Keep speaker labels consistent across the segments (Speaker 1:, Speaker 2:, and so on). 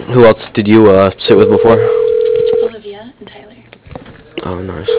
Speaker 1: Who else did you sit with before?
Speaker 2: Olivia and Tyler.
Speaker 1: Oh, nice.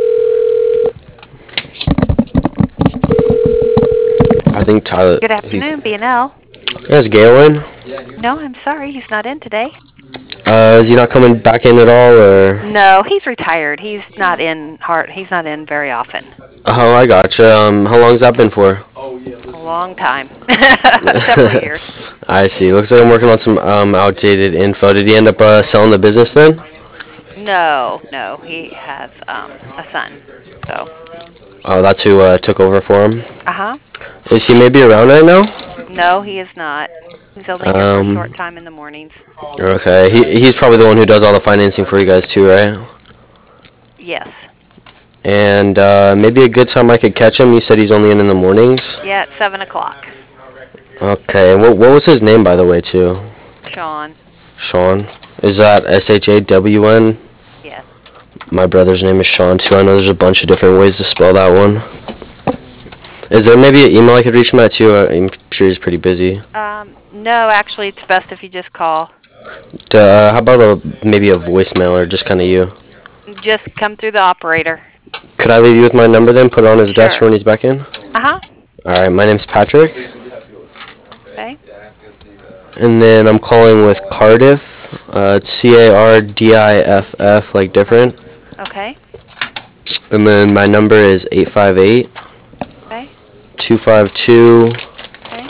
Speaker 1: I think Tyler.
Speaker 3: Good afternoon, B&L.
Speaker 1: Is Galen?
Speaker 3: No, I'm sorry, he's not in today.
Speaker 1: Is he not coming back in at all, or?
Speaker 3: No, he's retired. He's not in very often.
Speaker 1: Oh, I gotcha. How long's that been for?
Speaker 3: A long time. Several years.
Speaker 1: I see. Looks like I'm working on some outdated info. Did he end up selling the business then?
Speaker 3: No, he has a son. So.
Speaker 1: Oh, that's who took over for him?
Speaker 3: Uh-huh.
Speaker 1: Is he maybe around right now?
Speaker 3: No, he is not. He's only here for a short time in the mornings.
Speaker 1: Okay. He's probably the one who does all the financing for you guys too, right?
Speaker 3: Yes.
Speaker 1: And maybe a good time I could catch him. You said he's only in the mornings?
Speaker 3: Yeah, at 7 o'clock.
Speaker 1: Okay. What was his name, by the way, too?
Speaker 3: Sean.
Speaker 1: Sean. Is that S-H-A-W-N?
Speaker 3: Yes.
Speaker 1: My brother's name is Sean, too. I know there's a bunch of different ways to spell that one. Is there maybe an email I could reach him at, too? I'm sure he's pretty busy.
Speaker 3: No, actually, it's best if you just call.
Speaker 1: How about maybe a voicemail or just kind of you?
Speaker 3: Just come through the operator.
Speaker 1: Could I leave you with my number then? Put it on his desk
Speaker 3: Sure.
Speaker 1: when he's back in?
Speaker 3: Uh-huh.
Speaker 1: All right, my name's Patrick.
Speaker 3: Okay.
Speaker 1: And then I'm calling with Cardiff. It's C-A-R-D-I-F-F, like different.
Speaker 3: Okay.
Speaker 1: And then my number is 858
Speaker 3: Okay.
Speaker 1: 252
Speaker 3: Okay.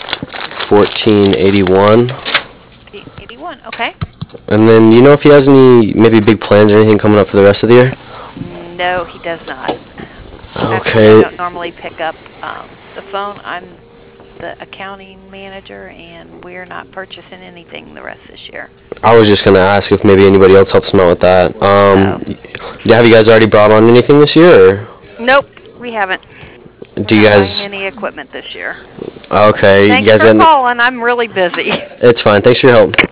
Speaker 1: 1481.
Speaker 3: 81. Okay.
Speaker 1: And then, you know if he has any maybe big plans or anything coming up for the rest of the year?
Speaker 3: No, he does not.
Speaker 1: Okay.
Speaker 3: Actually, I don't normally pick up the phone. I'm the accounting manager, and we're not purchasing anything the rest of this year.
Speaker 1: I was just going to ask if maybe anybody else helps him out with that.
Speaker 3: No.
Speaker 1: Have you guys already brought on anything this year? Or?
Speaker 3: Nope, we haven't.
Speaker 1: Do you guys...
Speaker 3: Buying any equipment this year.
Speaker 1: Okay.
Speaker 3: Thanks
Speaker 1: you guys
Speaker 3: for calling. I'm really busy.
Speaker 1: It's fine. Thanks for your help.